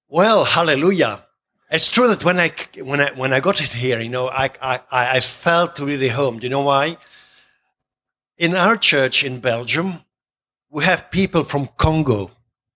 Well, hallelujah. It's true that when I got it here, I felt really home. Do you know why? In our church in Belgium, we have people from Congo,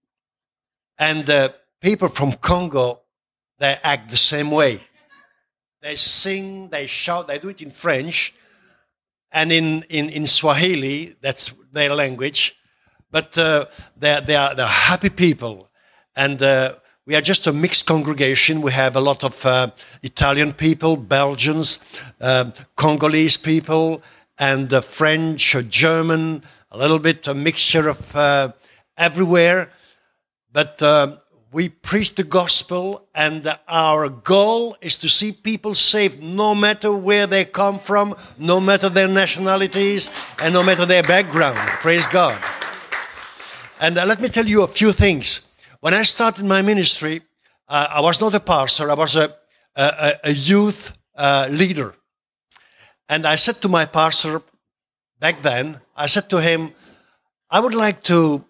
and people from Congo, they act the same way. They sing, they shout, they do it in French, and in Swahili, that's their language. But they're happy people, and we are just a mixed congregation. We have a lot of Italian people, Belgians, Congolese people, and French, German, a little bit a mixture of everywhere. But we preach the gospel, and our goal is to see people saved no matter where they come from, no matter their nationalities, and no matter their background. Praise God. And let me tell you a few things. When I started my ministry, I was not a pastor, I was a youth leader. And I said to my pastor back then, I said to him, I would like to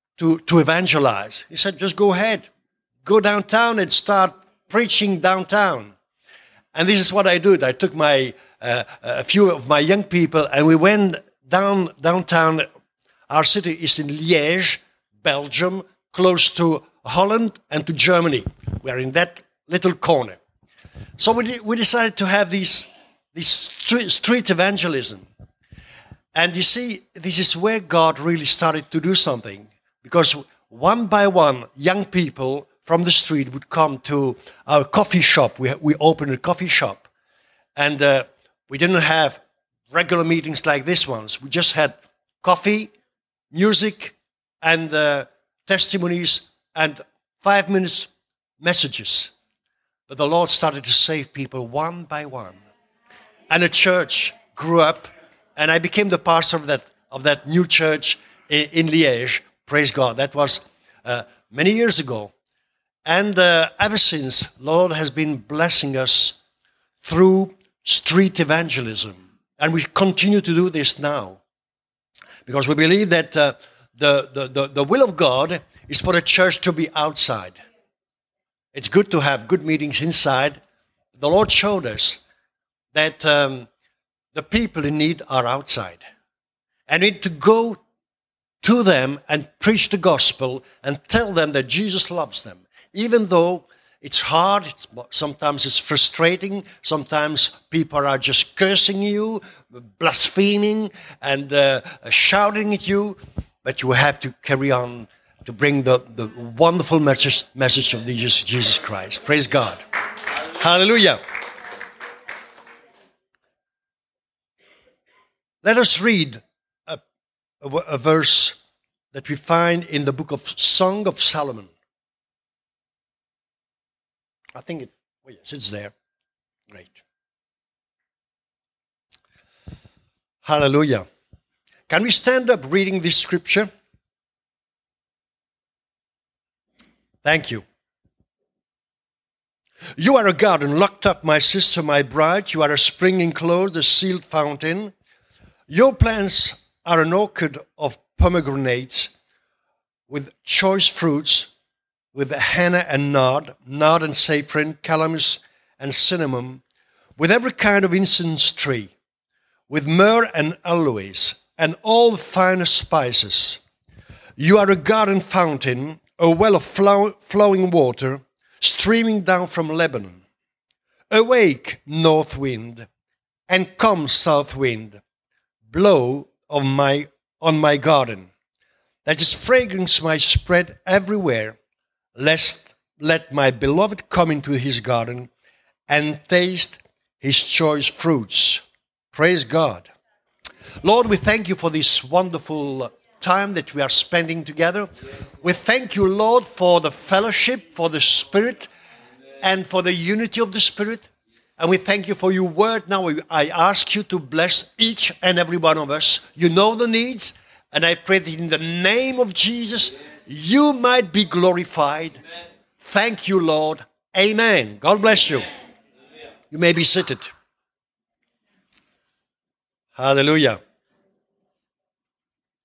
evangelize. He said, just go ahead. Go downtown and start preaching downtown. And this is what I did. I took a few of my young people, and we went downtown. Our city is in Liège, Belgium, close to Holland and to Germany. We are in that little corner. So we decided to have this street evangelism. And you see, this is where God really started to do something. Because one by one, young people from the street would come to our coffee shop. We opened a coffee shop. And we didn't have regular meetings like this ones. We just had coffee, music, and testimonies, and 5 minutes messages. But the Lord started to save people one by one. And a church grew up, and I became the pastor of that new church in Liège. Praise God. That was many years ago. And ever since, Lord has been blessing us through street evangelism. And we continue to do this now. Because we believe that the will of God is for the church to be outside. It's good to have good meetings inside. The Lord showed us that the people in need are outside. And we need to go to them and preach the gospel and tell them that Jesus loves them. Even though it's hard, sometimes it's frustrating, sometimes people are just cursing you, blaspheming, and shouting at you, but you have to carry on to bring the wonderful message of Jesus Christ. Praise God. Hallelujah. Let us read a verse that we find in the book of Song of Solomon. I think yes, it's there. Great. Hallelujah. Can we stand up reading this scripture? Thank you. You are a garden locked up, my sister, my bride. You are a spring enclosed, a sealed fountain. Your plants are an orchard of pomegranates with choice fruits, with henna and nard and saffron, calamus and cinnamon, with every kind of incense tree, with myrrh and aloes, and all the finest spices. You are a garden fountain, a well of flowing water, streaming down from Lebanon. Awake, north wind, and come, south wind, blow on my garden, that its fragrance might spread everywhere. Let my beloved come into his garden and taste his choice fruits. Praise God. Lord, we thank you for this wonderful time that we are spending together. We thank you, Lord, for the fellowship, for the Spirit, and for the unity of the Spirit. And we thank you for your word. Now I ask you to bless each and every one of us. You know the needs, and I pray that in the name of Jesus, you might be glorified. Amen. Thank you, Lord. Amen. God bless you. You may be seated. Hallelujah.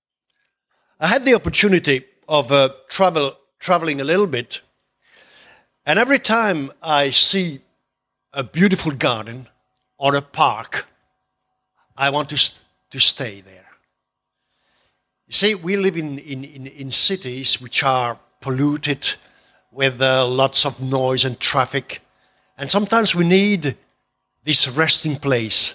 I had the opportunity of traveling a little bit, And every time I see a beautiful garden or a park, I want to stay there. You see, we live in cities which are polluted with lots of noise and traffic. And sometimes we need this resting place.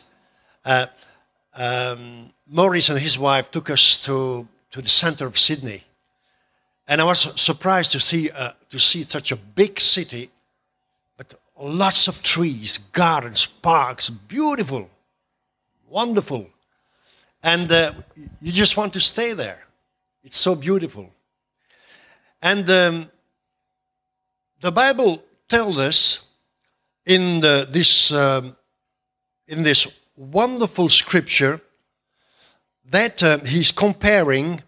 Maurice and his wife took us to the center of Sydney. And I was surprised to see such a big city, but lots of trees, gardens, parks, beautiful, wonderful. And you just want to stay there. It's so beautiful. And the Bible tells us in this wonderful scripture that he's comparing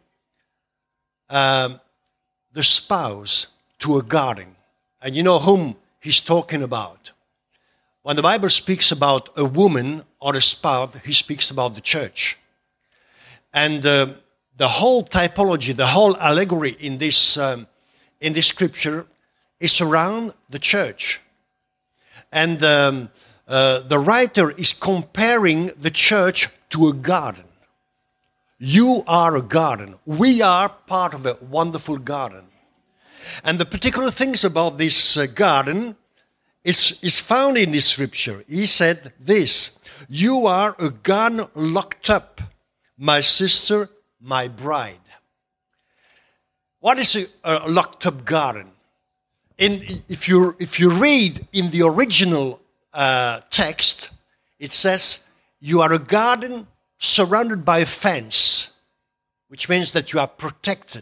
the spouse to a garden. And you know whom he's talking about. When the Bible speaks about a woman or a spouse, he speaks about the church. And the whole typology, the whole allegory in this scripture is around the church. And the writer is comparing the church to a garden. You are a garden. We are part of a wonderful garden. And the particular things about this garden is found in this scripture. He said this, "You are a garden locked up, my sister, my bride." What is a locked up garden? If you read in the original text, it says, "You are a garden surrounded by a fence," which means that you are protected.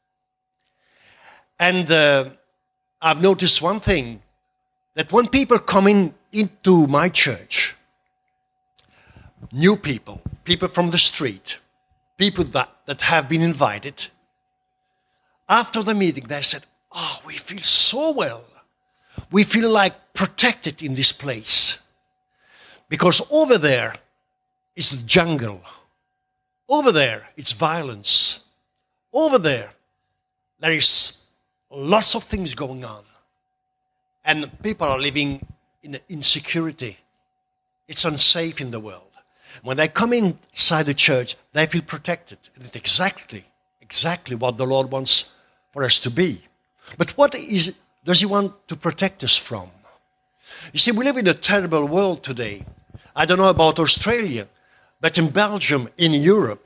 And I've noticed one thing, that when people come into my church, new people from the street, people that have been invited, after the meeting they said, "Oh, we feel so well. We feel like protected in this place. Because over there is the jungle. Over there, it's violence. Over there is lots of things going on. And people are living in insecurity. It's unsafe in the world. When they come inside the church, they feel protected. And it's exactly what the Lord wants for us to be. But what does he want to protect us from? You see, we live in a terrible world today. I don't know about Australia, but in Belgium, in Europe,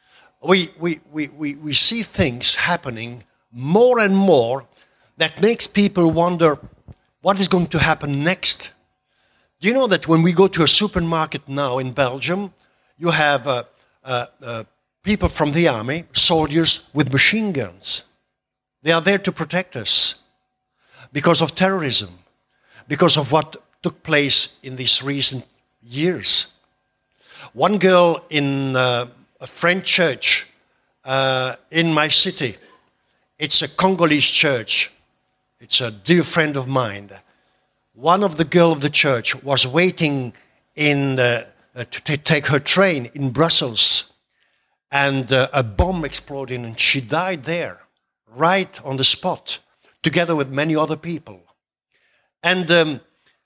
we see things happening more and more that makes people wonder what is going to happen next. Do you know that when we go to a supermarket now in Belgium, you have people from the army, soldiers with machine guns. They are there to protect us because of terrorism, because of what took place in these recent years. One girl in a French church in my city, it's a Congolese church, it's a dear friend of mine. One of the girls of the church was waiting to take her train in Brussels, and a bomb exploded and she died there, right on the spot, together with many other people. And,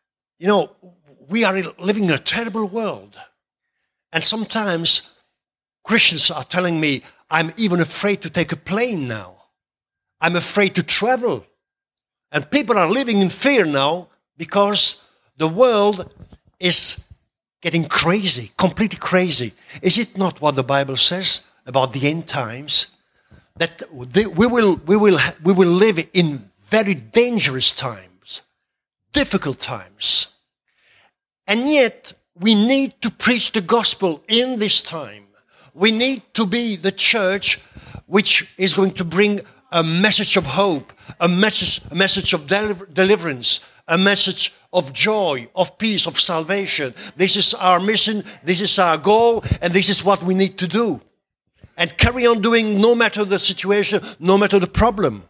we are living in a terrible world. And sometimes Christians are telling me, I'm even afraid to take a plane now. I'm afraid to travel. And people are living in fear now because the world is getting crazy, completely crazy. Is it not what the Bible says about the end times? That we will live in very dangerous times, difficult times. And yet, we need to preach the gospel in this time. We need to be the church which is going to bring a message of hope, a message of deliverance, a message of joy, of peace, of salvation. This is our mission, this is our goal, and this is what we need to do. And carry on doing no matter the situation, no matter the problem.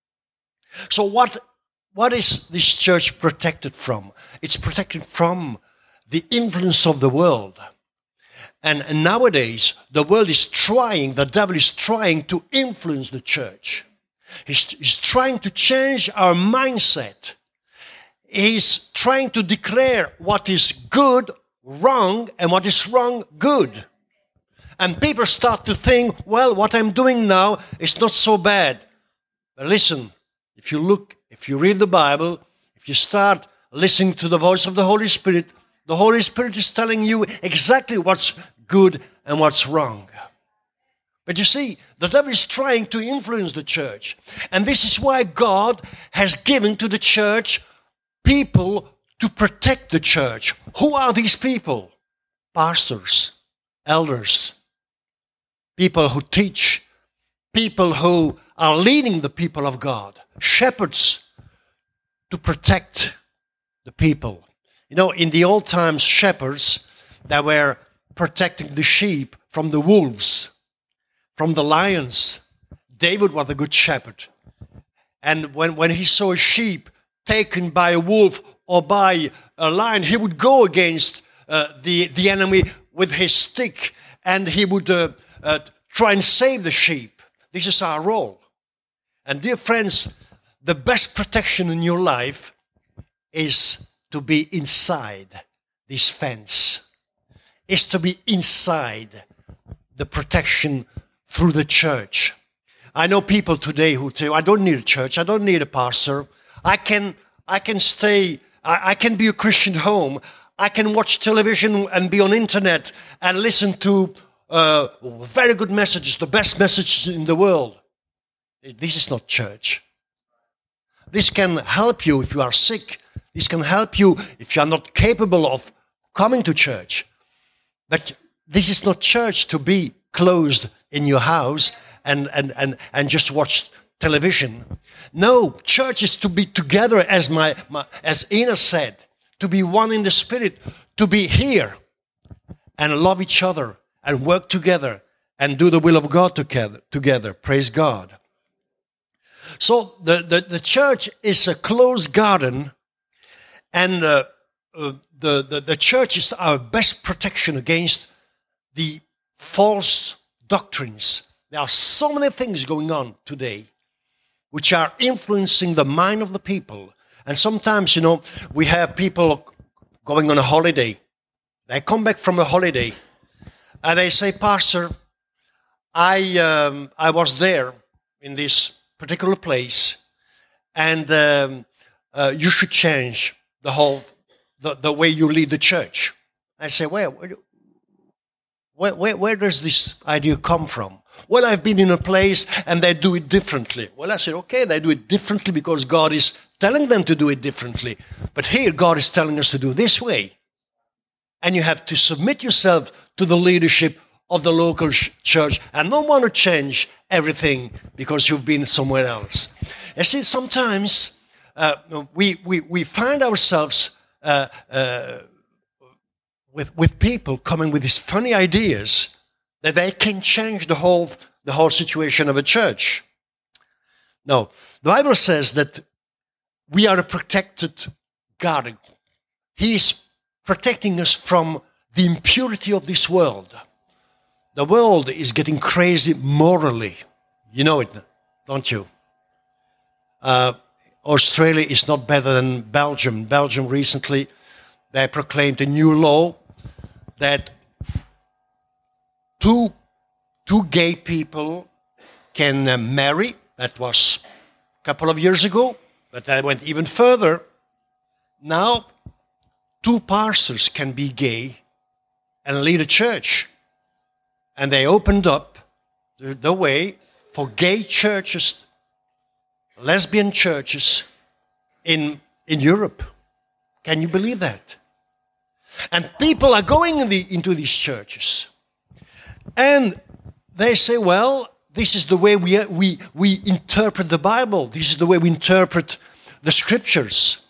So what is this church protected from? It's protected from the influence of the world. And nowadays, the devil is trying to influence the church. He's trying to change our mindset. he's trying to declare what is good, wrong, and what is wrong, good. And people start to think, well, what I'm doing now is not so bad. But listen, if you read the Bible, if you start listening to the voice of the Holy Spirit is telling you exactly what's good and what's wrong. But you see, the devil is trying to influence the church. And this is why God has given to the church people to protect the church. Who are these people? Pastors, elders, people who teach, people who are leading the people of God, shepherds to protect the people. You know, in the old times, shepherds, they were protecting the sheep from the wolves, from the lions. David was a good shepherd. And when he saw a sheep taken by a wolf or by a lion, he would go against the enemy with his stick, and he would try and save the sheep. This is our role. And dear friends, the best protection in your life is to be inside this fence, is to be inside the protection through the church. I know people today who say, I don't need a church, I don't need a pastor. I can be a Christian home. I can watch television and be on internet and listen to very good messages, the best messages in the world. This is not church. This can help you if you are sick. This can help you if you are not capable of coming to church. But this is not church to be closed in your house and just watch television. No, church is to be together, as as Ina said, to be one in the Spirit, to be here and love each other and work together and do the will of God together. Praise God. So the church is a closed garden, and the church is our best protection against the false doctrines. There are so many things going on today which are influencing the mind of the people. And sometimes, you know, we have people going on a holiday. They come back from a holiday and they say, Pastor, I was there in this particular place, and you should change the way you lead the church. I say, where does this idea come from? Well, I've been in a place and they do it differently. Well, I said, okay, they do it differently because God is telling them to do it differently. But here, God is telling us to do this way. And you have to submit yourself to the leadership of the local church and not want to change everything because you've been somewhere else. You see, sometimes we find ourselves with people coming with these funny ideas that they can change the whole situation of a church. No, the Bible says that we are a protected garden. He is protecting us from the impurity of this world. The world is getting crazy morally. You know it, don't you? Australia is not better than Belgium. Belgium recently, they proclaimed a new law that two gay people can marry. That was a couple of years ago, but that went even further. Now, two pastors can be gay and lead a church. And they opened up the way for gay churches, lesbian churches in Europe. Can you believe that? And people are going into these churches. And they say, well, this is the way we interpret the Bible. This is the way we interpret the Scriptures.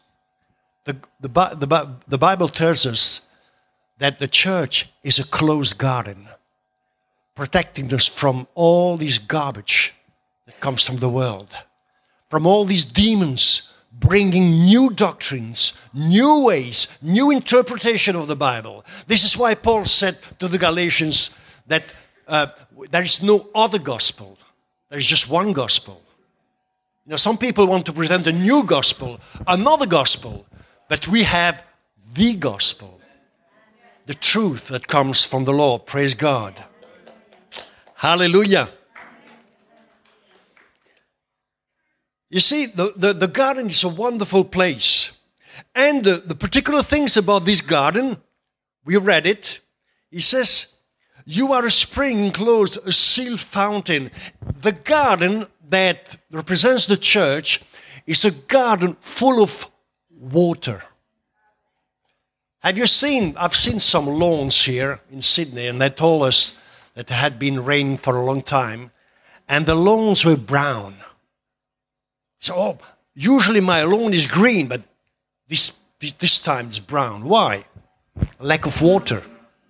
The Bible tells us that the church is a closed garden, protecting us from all this garbage that comes from the world, from all these demons bringing new doctrines, new ways, new interpretation of the Bible. This is why Paul said to the Galatians that there is no other gospel. There is just one gospel. You know, some people want to present a new gospel, another gospel, That we have the gospel, the truth that comes from the Lord. Praise God. Hallelujah. You see, the garden is a wonderful place. And the particular things about this garden, we read it. He says, you are a spring enclosed, a sealed fountain. The garden that represents the church is a garden full of water. Have you seen, I've seen some lawns here in Sydney, and they told us that it had been raining for a long time, and the lawns were brown. So, usually my lawn is green, but this time it's brown. Why? Lack of water.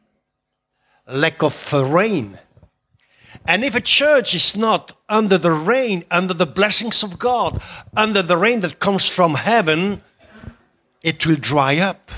Lack of rain. And if a church is not under the rain, under the blessings of God, under the rain that comes from heaven, it will dry up.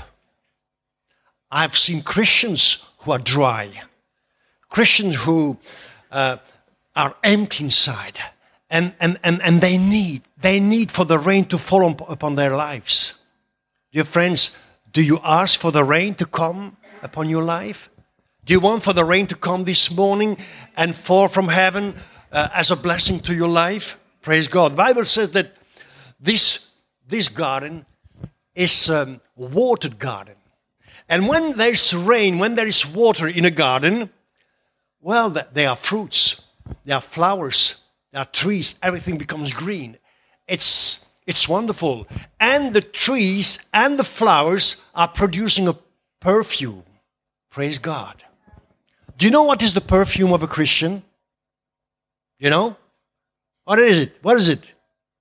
I've seen Christians who are dry. Christians who are empty inside. And they need for the rain to fall upon their lives. Dear friends, do you ask for the rain to come upon your life? Do you want for the rain to come this morning and fall from heaven as a blessing to your life? Praise God. The Bible says that this garden is a watered garden. And when there's rain, when there is water in a garden, well, there are fruits, there are flowers, there are trees, everything becomes green. It's wonderful. And the trees and the flowers are producing a perfume. Praise God. Do you know what is the perfume of a Christian? You know? What is it? What is it?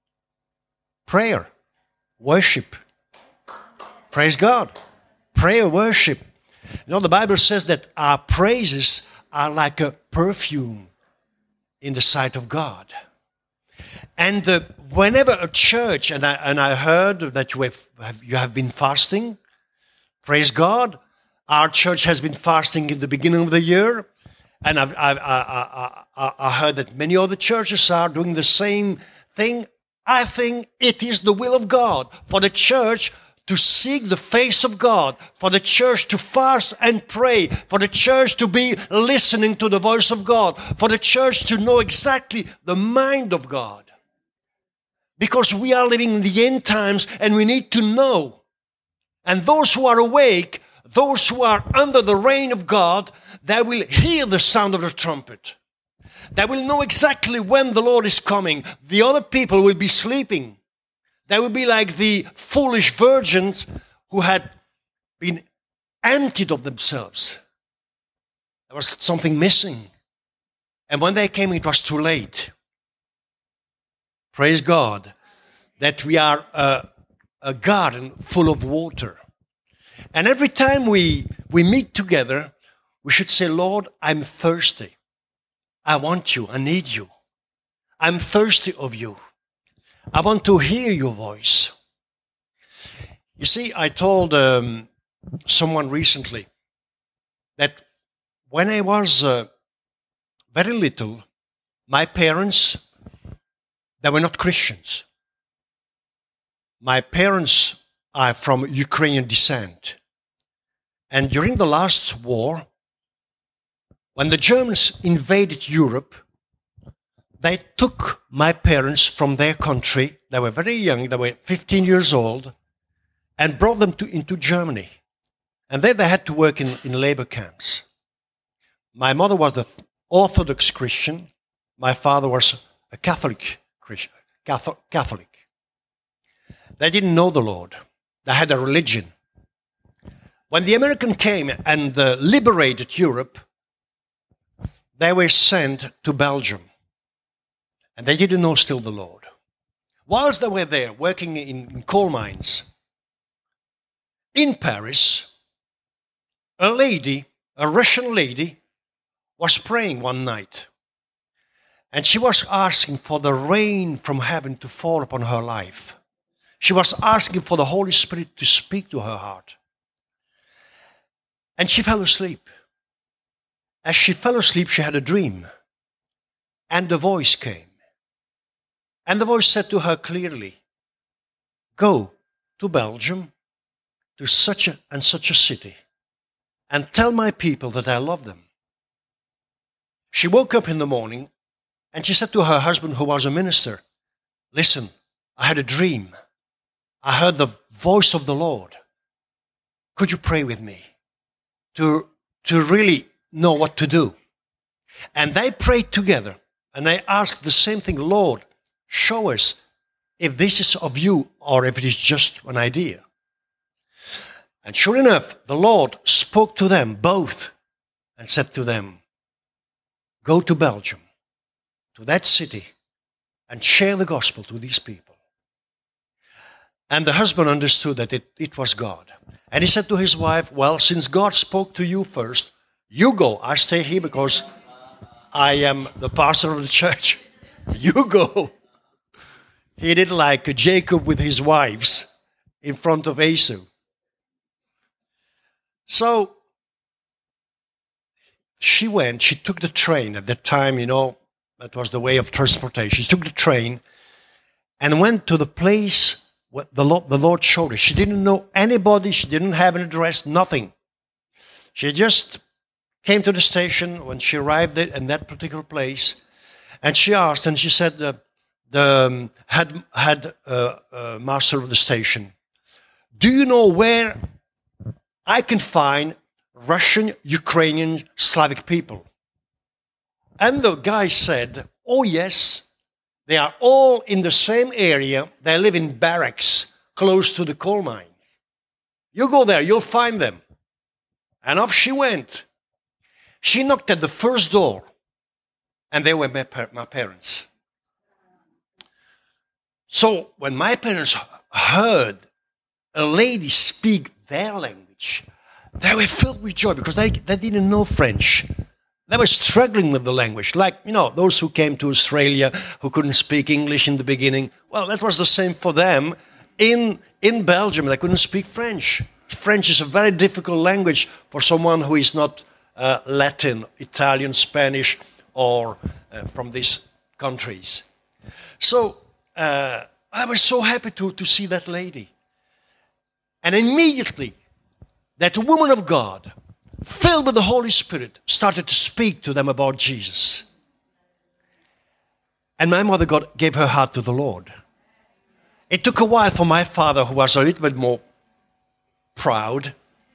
Prayer. Worship. Praise God. Prayer, worship. You know, the Bible says that our praises are like a perfume in the sight of God. And whenever a church, and I heard that you have been fasting, praise God. Our church has been fasting in the beginning of the year, and I heard that many other churches are doing the same thing. I think it is the will of God for the church to seek the face of God, for the church to fast and pray, for the church to be listening to the voice of God, for the church to know exactly the mind of God. Because we are living in the end times and we need to know. And those who are awake, those who are under the reign of God, they will hear the sound of the trumpet. They will know exactly when the Lord is coming. The other people will be sleeping. They will be like the foolish virgins who had been emptied of themselves. There was something missing. And when they came, it was too late. Praise God that we are a garden full of water. And every time we meet together, we should say, Lord, I'm thirsty. I want you. I need you. I'm thirsty of you. I want to hear your voice. You see, I told someone recently that when I was very little, my parents, they were not Christians. My parents are from Ukrainian descent. And during the last war, when the Germans invaded Europe, they took my parents from their country. They were very young, they were 15 years old, and brought them into Germany. And there they had to work in labor camps. My mother was an Orthodox Christian. My father was a Catholic Christian. Catholic. They didn't know the Lord. They had a religion. When the Americans came and liberated Europe, they were sent to Belgium. And they didn't know still the Lord. Whilst they were there working in coal mines, in Paris, a Russian lady, was praying one night. And she was asking for the rain from heaven to fall upon her life. She was asking for the Holy Spirit to speak to her heart. And she fell asleep. As she fell asleep, she had a dream. And the voice came. And the voice said to her clearly, go to Belgium to such and such a city and tell my people that I love them. She woke up in the morning and she said to her husband, who was a minister, listen, I had a dream. I heard the voice of the Lord. Could you pray with me to really know what to do? And they prayed together and they asked the same thing, Lord, show us if this is of you or if it is just an idea. And sure enough, the Lord spoke to them both and said to them, go to Belgium, to that city, and share the gospel to these people. And the husband understood that it was God. And he said to his wife, well, since God spoke to you first, you go. I stay here because I am the pastor of the church. You go. He did like Jacob with his wives in front of Esau. So she went, she took the train. At that time, that was the way of transportation. She took the train and went to the place where the Lord showed her. She didn't know anybody. She didn't have an address, nothing. She just came to the station when she arrived in that particular place. And she asked, and she said, the head master of the station, do you know where I can find Russian, Ukrainian, Slavic people? And the guy said, oh yes, they are all in the same area. They live in barracks close to the coal mine. You go there, you'll find them. And off she went. She knocked at the first door, and they were my parents. So when my parents heard a lady speak their language, they were filled with joy because they didn't know French. They were struggling with the language, like, those who came to Australia who couldn't speak English in the beginning. Well, that was the same for them. In Belgium, they couldn't speak French. French is a very difficult language for someone who is not Latin, Italian, Spanish, or from these countries. So I was so happy to see that lady. And immediately, that woman of God, filled with the Holy Spirit, started to speak to them about Jesus. And my mother gave her heart to the Lord. It took a while for my father, who was a little bit more proud,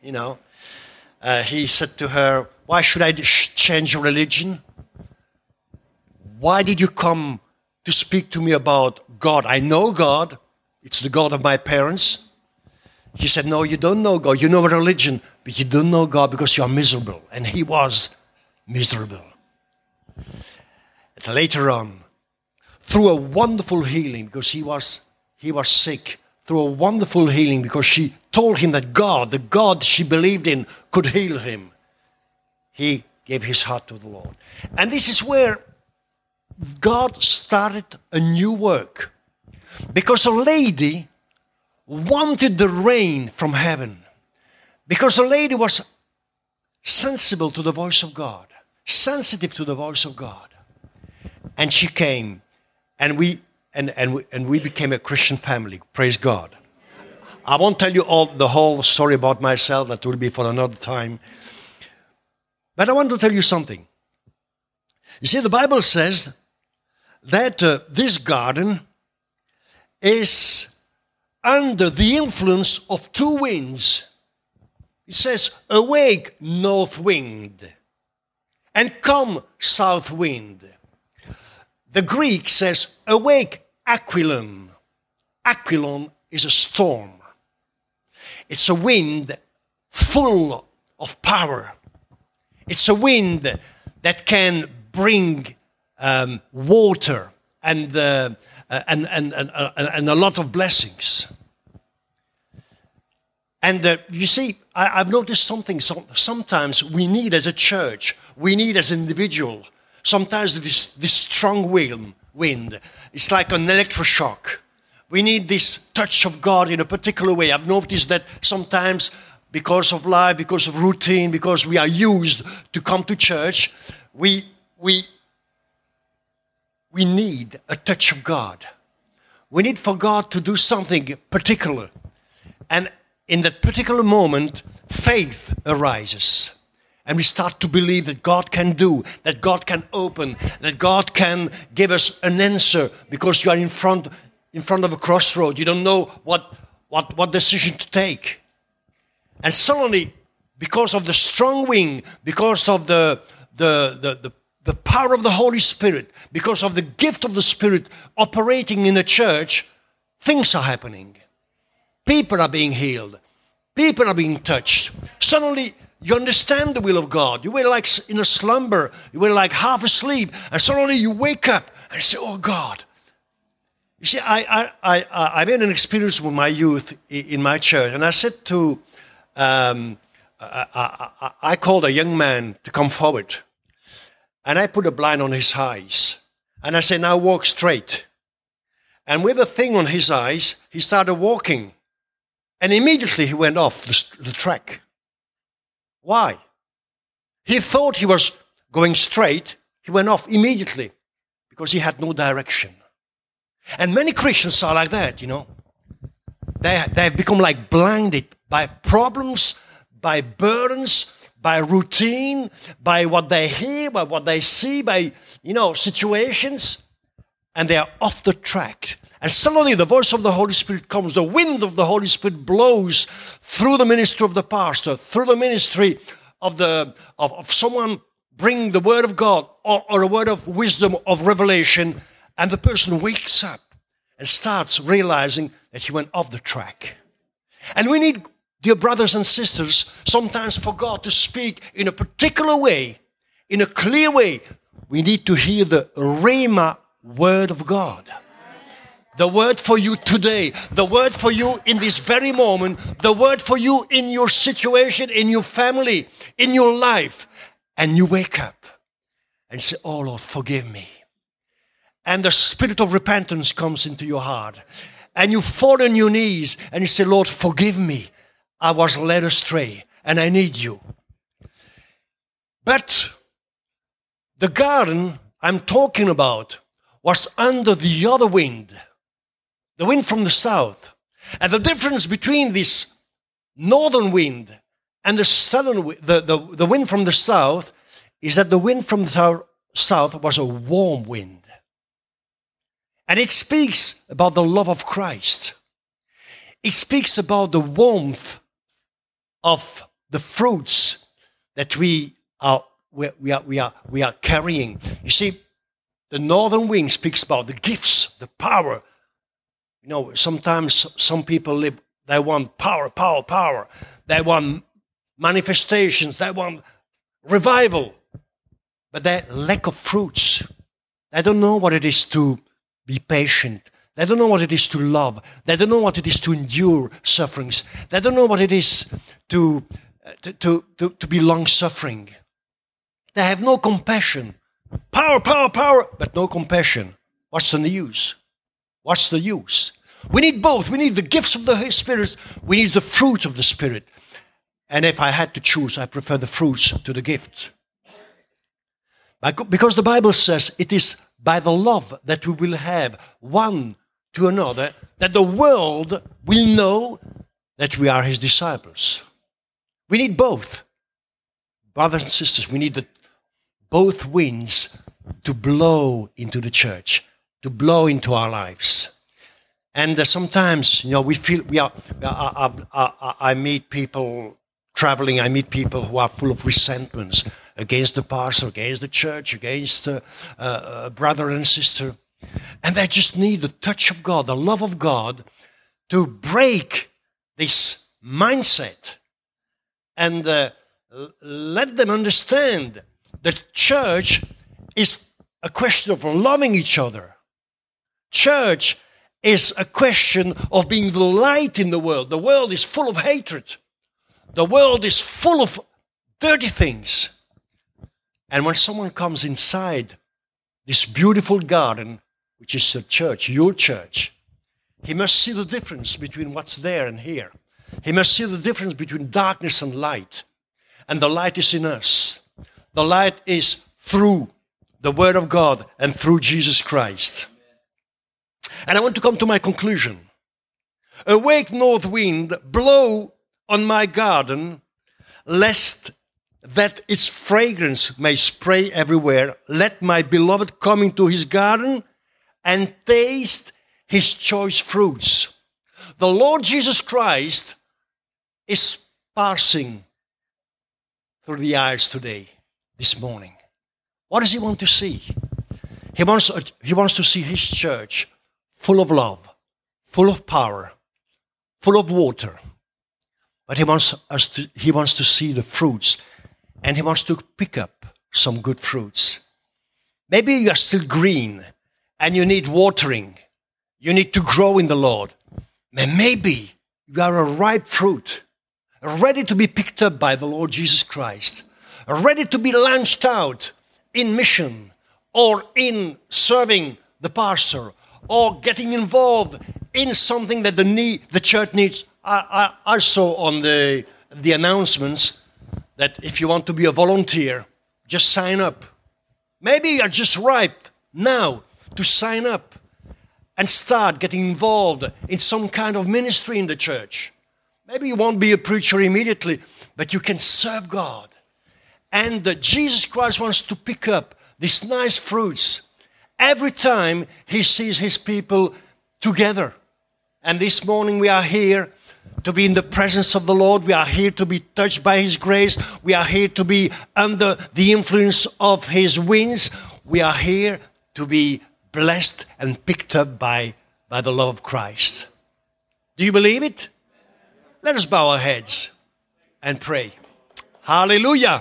he said to her, why should I change your religion? Why did you come to speak to me about God? I know God. It's the God of my parents. He said, no, you don't know God. You know religion, but you don't know God because you are miserable. And he was miserable. And later on, through a wonderful healing, because he was sick, through a wonderful healing, because she told him that God, the God she believed in, could heal him, he gave his heart to the Lord. And this is where God started a new work. Because a lady wanted the rain from heaven. Because a lady was sensible to the voice of God, sensitive to the voice of God. And she came, and we became a Christian family. Praise God. I won't tell you the whole story about myself. That will be for another time. But I want to tell you something. You see, the Bible says that this garden is under the influence of two winds. It says, awake, north wind, and come, south wind. The Greek says, awake, aquilon. Aquilon is a storm. It's a wind full of power. It's a wind that can bring water and a lot of blessings. And you see, I've noticed something. Sometimes we need as a church, we need as an individual, sometimes this strong wind. It's like an electroshock. We need this touch of God in a particular way. I've noticed that sometimes because of life, because of routine, because we are used to come to church, we need a touch of God. We need for God to do something particular. And in that particular moment, faith arises. And we start to believe that God can do, that God can open, that God can give us an answer, because you are in front of a crossroad. You don't know what decision to take. And suddenly, because of the strong wind, because of the power of the Holy Spirit, because of the gift of the Spirit operating in the church, things are happening. People are being healed. People are being touched. Suddenly, you understand the will of God. You were like in a slumber. You were like half asleep. And suddenly you wake up and say, oh God. You see, I made an experience with my youth in my church. And I said to, I called a young man to come forward. And I put a blind on his eyes. And I said, now walk straight. And with a thing on his eyes, he started walking. And immediately he went off the track. Why? He thought he was going straight. He went off immediately because he had no direction. And many Christians are like that, you know. They have become like blinded by problems, by burdens, by routine, by what they hear, by what they see, by, situations. And they are off the track. And suddenly the voice of the Holy Spirit comes. The wind of the Holy Spirit blows through the ministry of the pastor, through the ministry of someone bringing the word of God or a word of wisdom, of revelation, and the person wakes up and starts realizing that he went off the track. And we need, dear brothers and sisters, sometimes for God to speak in a particular way, in a clear way. We need to hear the Rhema word of God. The word for you today, the word for you in this very moment, the word for you in your situation, in your family, in your life. And you wake up and say, oh Lord, forgive me. And the spirit of repentance comes into your heart. And you fall on your knees and you say, Lord, forgive me. I was led astray and I need you. But the garden I'm talking about was under the other wind. The wind from the south. And the difference between this northern wind and the southern the wind from the south is that the wind from the south was a warm wind. And it speaks about the love of Christ. It speaks about the warmth of the fruits that we are carrying. You see, the northern wind speaks about the gifts, the power. Sometimes some people they want power. They want manifestations. They want revival. But they lack of fruits. They don't know what it is to be patient. They don't know what it is to love. They don't know what it is to endure sufferings. They don't know what it is to be long-suffering. They have no compassion. Power, but no compassion. What's the use? What's the use? We need both. We need the gifts of the Spirit. We need the fruit of the Spirit. And if I had to choose, I prefer the fruits to the gift. Because the Bible says it is by the love that we will have one to another that the world will know that we are his disciples. We need both. Brothers and sisters, we need both winds to blow into the church, to blow into our lives. And sometimes, we feel I meet people traveling. I meet people who are full of resentments against the pastor, against the church, against a brother and sister. And they just need the touch of God, the love of God, to break this mindset and let them understand that church is a question of loving each other. Church is a question of being the light in the world. The world is full of hatred. The world is full of dirty things. And when someone comes inside this beautiful garden, which is the church, your church, he must see the difference between what's there and here. He must see the difference between darkness and light. And the light is in us. The light is through the Word of God and through Jesus Christ. And I want to come to my conclusion. Awake, north wind, blow on my garden, lest that its fragrance may spray everywhere. Let my beloved come into his garden and taste his choice fruits. The Lord Jesus Christ is passing through the eyes today, this morning. What does he want to see? He wants to see his church full of love, full of power, full of water. But he wants to see the fruits, and he wants to pick up some good fruits. Maybe you are still green and you need watering. You need to grow in the Lord. And maybe you are a ripe fruit, ready to be picked up by the Lord Jesus Christ, ready to be launched out in mission or in serving the pastor or getting involved in something that the church needs. I saw on the announcements that if you want to be a volunteer, just sign up. Maybe you're just ripe now to sign up and start getting involved in some kind of ministry in the church. Maybe you won't be a preacher immediately, but you can serve God. And Jesus Christ wants to pick up these nice fruits every time he sees his people together. And this morning we are here to be in the presence of the Lord. We are here to be touched by his grace. We are here to be under the influence of his winds. We are here to be blessed and picked up by the love of Christ. Do you believe it? Let us bow our heads and pray. Hallelujah.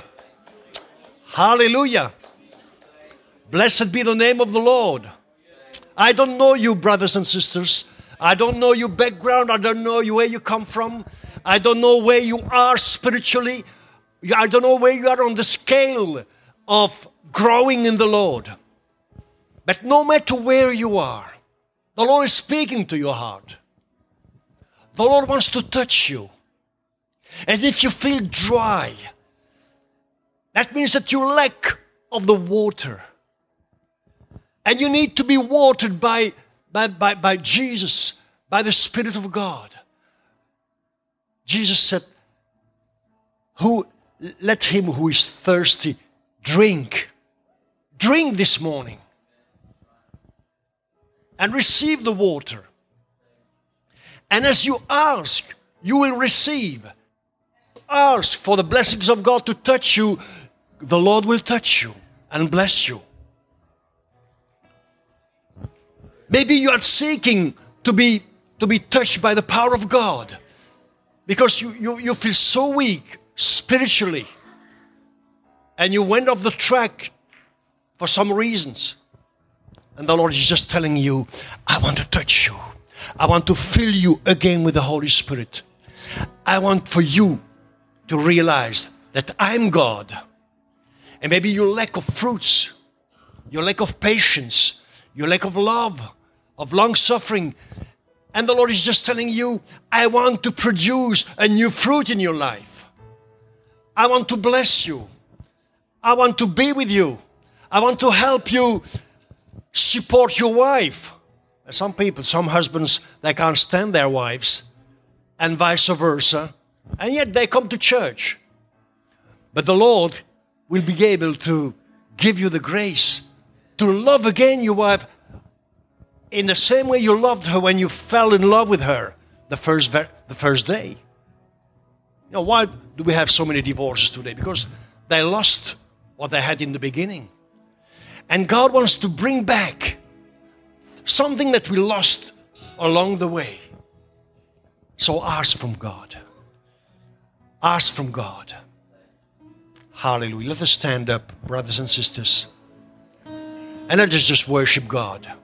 Hallelujah. Blessed be the name of the Lord. I don't know you, brothers and sisters. I don't know your background. I don't know where you come from. I don't know where you are spiritually. I don't know where you are on the scale of growing in the Lord. But no matter where you are, the Lord is speaking to your heart. The Lord wants to touch you. And if you feel dry, that means that you lack of the water. And you need to be watered by Jesus, by the Spirit of God. Jesus said, let him who is thirsty drink. Drink this morning. And receive the water. And as you ask, you will receive. Ask for the blessings of God to touch you. The Lord will touch you and bless you. Maybe you are seeking to be touched by the power of God because you feel so weak spiritually and you went off the track for some reasons. And the Lord is just telling you, I want to touch you. I want to fill you again with the Holy Spirit. I want for you to realize that I'm God. And maybe your lack of fruits, your lack of patience, your lack of love, of long-suffering. And the Lord is just telling you, I want to produce a new fruit in your life. I want to bless you. I want to be with you. I want to help you support your wife. Some people, some husbands, they can't stand their wives and vice versa. And yet they come to church. But the Lord will be able to give you the grace to love again your wife in the same way you loved her when you fell in love with her the first day. You know, why do we have so many divorces today? Because they lost what they had in the beginning. And God wants to bring back something that we lost along the way. So ask from God. Ask from God. Hallelujah. Let us stand up, brothers and sisters. And let us just worship God.